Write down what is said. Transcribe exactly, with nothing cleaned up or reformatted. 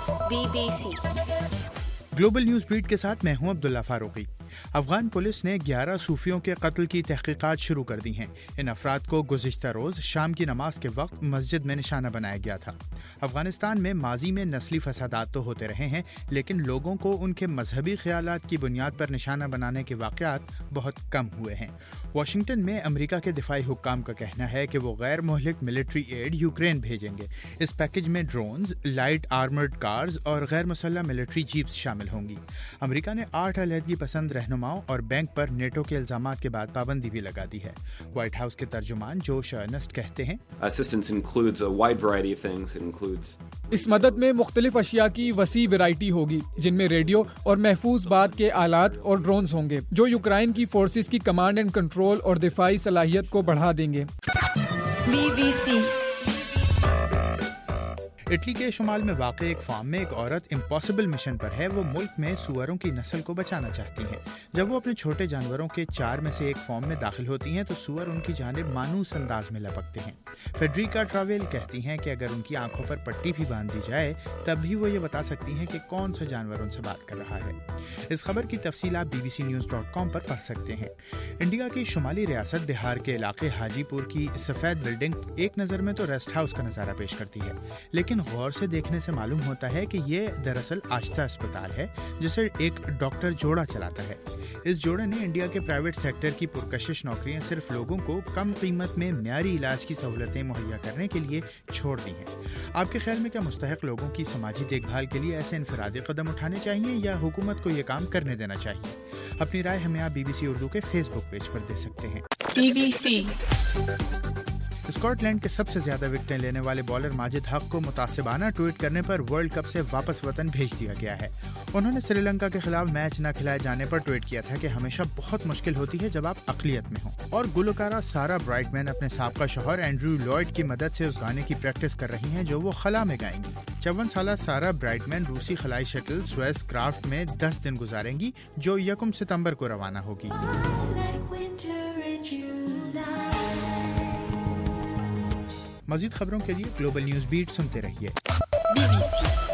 Be B C global news بیٹ کے ساتھ میں ہوں عبداللہ فاروقی۔ افغان پولیس نے گیارہ صوفیوں کے قتل کی تحقیقات شروع کر دی ہیں۔ ان افراد کو گزشتہ روز شام کی نماز کے وقت مسجد میں نشانہ بنایا گیا تھا۔ افغانستان میں ماضی میں نسلی فسادات تو ہوتے رہے ہیں، لیکن لوگوں کو ان کے مذہبی خیالات کی بنیاد پر نشانہ بنانے کے واقعات بہت کم ہوئے ہیں۔ واشنگٹن میں امریکہ کے دفاعی حکام کا کہنا ہے کہ وہ غیر مہلک ملٹری ایڈ یوکرین بھیجیں گے۔ اس پیکج میں ڈرونز، لائٹ آرمرڈ کارز اور غیر مسلح ملٹری جیپس شامل ہوں گی۔ امریکہ نے آٹھ علیحدگی پسند رہنماؤں اور بینک پر نیٹو کے الزامات کے بعد پابندی بھی لگا دی ہے۔ وائٹ ہاؤس کے ترجمان جوش ارنسٹ کہتے ہیں اس مدد میں مختلف اشیاء کی وسیع ویرائٹی ہوگی، جن میں ریڈیو اور محفوظ بات کے آلات اور ڈرونز ہوں گے، جو یوکرائن کی فورسز کی کمانڈ اینڈ کنٹرول اور دفاعی صلاحیت کو بڑھا دیں گے۔ بی بی سی اٹلی کے شمال میں واقع ایک فارم میں ایک عورت امپاسبل مشن پر ہے۔ وہ ملک میں سوروں کی نسل کو بچانا چاہتی ہیں۔ جب وہ اپنے چھوٹے جانوروں کے چار میں سے ایک فارم میں داخل ہوتی ہیں تو سور ان کی جانب مانوس انداز میں لپکتے ہیں۔ فیڈریکا ٹراویل کہتی ہیں کہ اگر ان کی آنکھوں پر پٹی بھی باندھ دی جائے تب بھی وہ یہ بتا سکتی ہیں کہ کون سا جانور ان سے بات کر رہا ہے۔ اس خبر کی تفصیل آپ B B C news dot com پر پڑھ سکتے ہیں۔ انڈیا کی شمالی ریاست بہار کے علاقے حاجی پور کی سفید بلڈنگ ایک نظر میں تو ریسٹ ہاؤس کا نظارہ پیش کرتی ہے، لیکن غور سے دیکھنے سے معلوم ہوتا ہے کہ یہ دراصل آشتا اسپتال ہے جسے ایک ڈاکٹر جوڑا چلاتا ہے۔ اس جوڑے نے انڈیا کے پرائیویٹ سیکٹر کی پرکشش نوکریاں صرف لوگوں کو کم قیمت میں معیاری علاج کی سہولتیں مہیا کرنے کے لیے چھوڑ دی ہیں۔ آپ کے خیال میں کیا مستحق لوگوں کی سماجی دیکھ بھال کے لیے ایسے انفرادی قدم اٹھانے چاہیے یا حکومت کو یہ کام کرنے دینا چاہیے؟ اپنی رائے ہمیں آپ بی بی سی اردو کے فیس بک پیج پر دے سکتے ہیں۔ B B C Scotland کے سب سے زیادہ وکٹیں لینے والے بالر ماجد حق کو متعصبانہ ٹویٹ کرنے پر ورلڈ کپ سے واپس وطن بھیج دیا گیا ہے۔ انہوں نے سری لنکا کے خلاف میچ نہ کھلائے جانے پر ٹویٹ کیا تھا کہ ہمیشہ بہت مشکل ہوتی ہے جب آپ اقلیت میں ہوں، اور گلوکارہ سارا برائٹمین اپنے سابقہ شوہر اینڈریو لوئڈ کی مدد سے اس گانے کی پریکٹس کر رہی ہیں جو وہ خلا میں گائیں گی۔ چون سالہ سارا برائٹمین روسی خلائی شٹل سویس کرافٹ میں دس دن گزاریں گی جو یکم ستمبر کو روانہ ہوگی۔ مزید خبروں کے لیے گلوبل نیوز بیٹ سنتے رہیے۔ Be B C